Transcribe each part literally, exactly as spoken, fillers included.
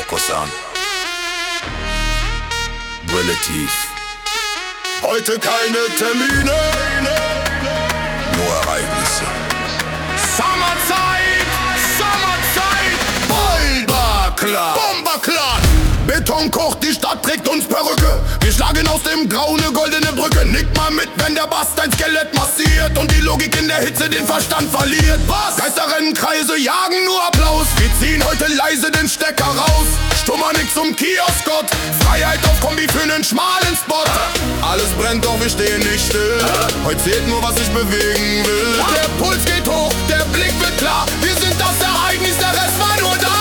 Fokus an. Brille tief. Heute keine Termine, nur Ereignisse. Sommerzeit, Sommerzeit, Bomberklar, Bomberklar. Beton kocht, die Stadt trägt uns Perücke. Wir schlagen aus dem Grau ne goldene Brücke. Nick mal mit, wenn der Bass dein Skelett massiert und die Logik in der Hitze den Verstand verliert. Was? Geister rennen Kreise, jagen nur Applaus. Wir ziehen heute leise den Stecker raus. Stummer nix zum Kioskgott. Freiheit auf Kombi für nen schmalen Spot. Alles brennt, doch wir stehen nicht still. Heute zählt nur, was ich bewegen will. Der Puls geht hoch, der Blick wird klar. Wir sind das Ereignis, der Rest war nur da.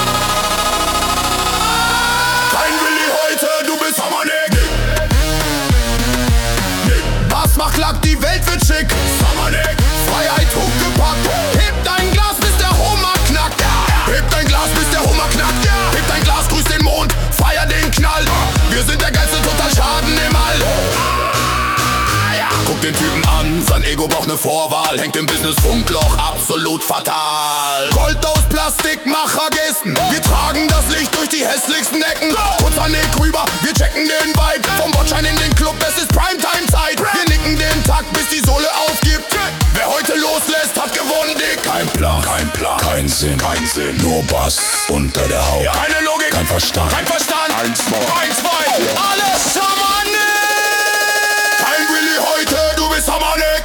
Mach Lack, die Welt wird schick. Sommernick, Freiheit hochgepackt. Heb dein Glas, bis der Hummer knackt. Heb dein Glas, bis der Hummer knackt. Heb dein Glas, grüß den Mond, feier den Knall. Wir sind der geilste total Schaden im All. Guck den Typen an, sein Ego braucht ne Vorwahl. Hängt im Business Funkloch, absolut fatal. Gold aus Plastik, Machergesten. Wir tragen das Licht durch die hässlichsten Ecken. Kurzer Nick rüber, wir checken den Vibe. Vom Bordschein in den Club, es ist Primetime-Zeit. Wir nicken den Takt, bis die Sohle aufgibt. Wer heute loslässt, hat gewonnen, dick. Kein Plan, kein Plan, kein Sinn, kein Sinn. Nur Bass unter der Haut. Ja. Keine Logik, kein Verstand, kein Verstand. Eins, zwei, eins, zwei, alles Sommernick. Kein Willi heute, du bist Sommernick.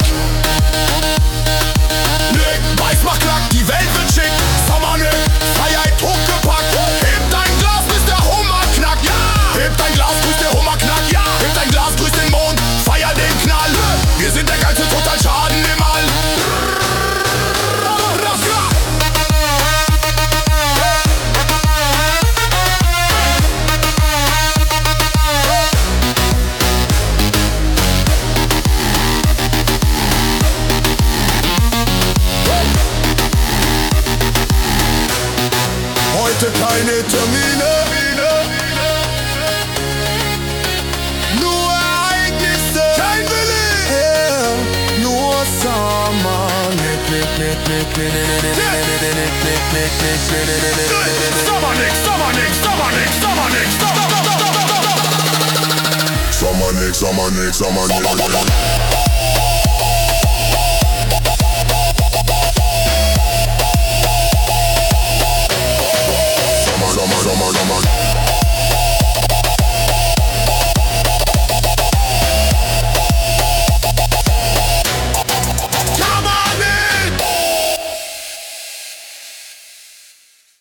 Nick, Weiß macht Klack, die Welt wird schick. Sommernick, Freiheit hochgepackt. Heb dein Glas, bis der Hummer knackt. Ja. Heb dein Glas, bis der Hummer knackt. Ja. Heb dein Glas, grüß den Mond, feier den Knall. Wir sind der geilste total Schaden im All. Heute keine Termine, nur Ereignisse. Kein Willi, yeah. Nur Sommernick, Nick, Nick, Nick, Nick, Nick, Nick, Nick, Nick, Nick, Sommernick, Sommernick, Sommernick, Sommernick, Sommernick, Sommernick, Sommernick, Sommernick.